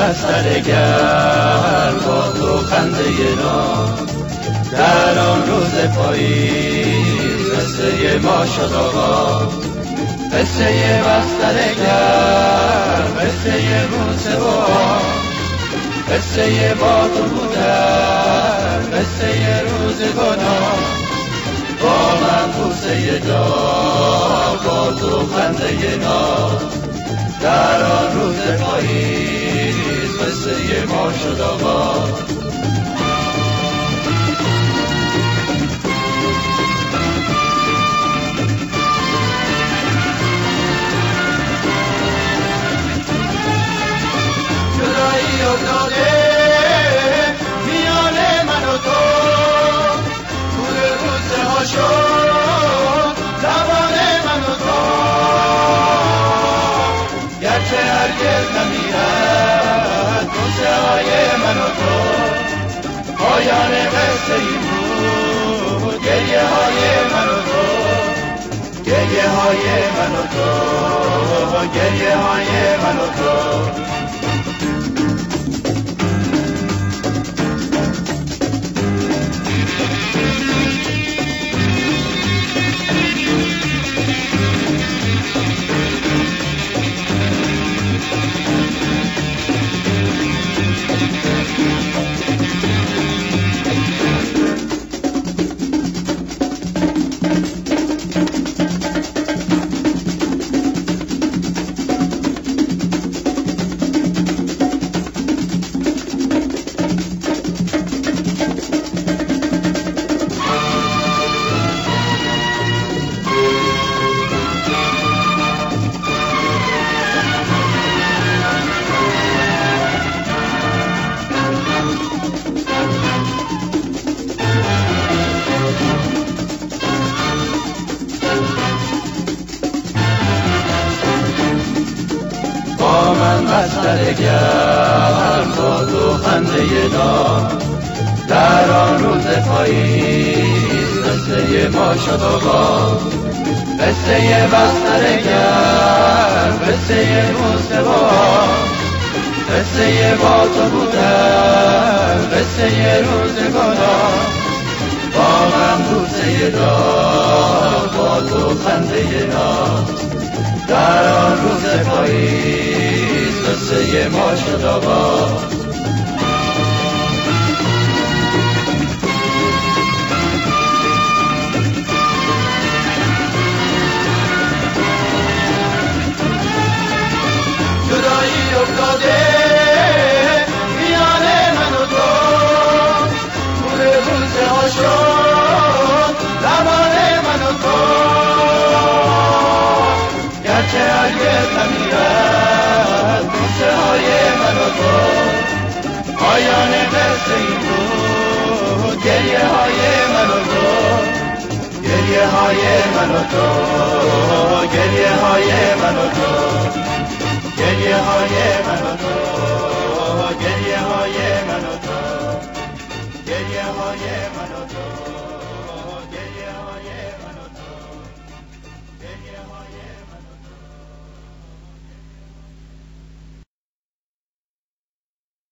بستر گرم با تو خنده نو، در آن روز پاییز قصه ما شد آغاز. قصه بستر گرم، قصه بوسه و قصه با تو بودن، قصه روز گناه. با من بوسه دار، با تو خنده ناز، در آن روز پاییز قصه ما شد آغاز. جدایی افتاده میان من و تو، دور بوسه ها شد زبان من و تو. گرچه هرگز نمیرد بوسه های من و تو، پایان قصه ای بود گریه های من و تو، گریه های من و تو، گریه های من و تو. بستر گرم با تو خنده ناز، در آن روز پاییز قصه ما شد آغاز. قصه بستر گرم، قصه بوسه و قصه با تو بودن، قصه روز گناه. با من بوسه دار، با تو خنده ناز، در آن روز پاییز قصه ما شد آغاز. جدایی افتاده میان من و تو، دور بوسه ها شد زبان من و تو. گرچه هرگز نمیرد بوسه های من و تو، پایان قصه ای بود گریه های من و تو، گریه های من و تو، گریه های من و تو، گریه های من و تو، گریه های من و تو، گریه های من و تو.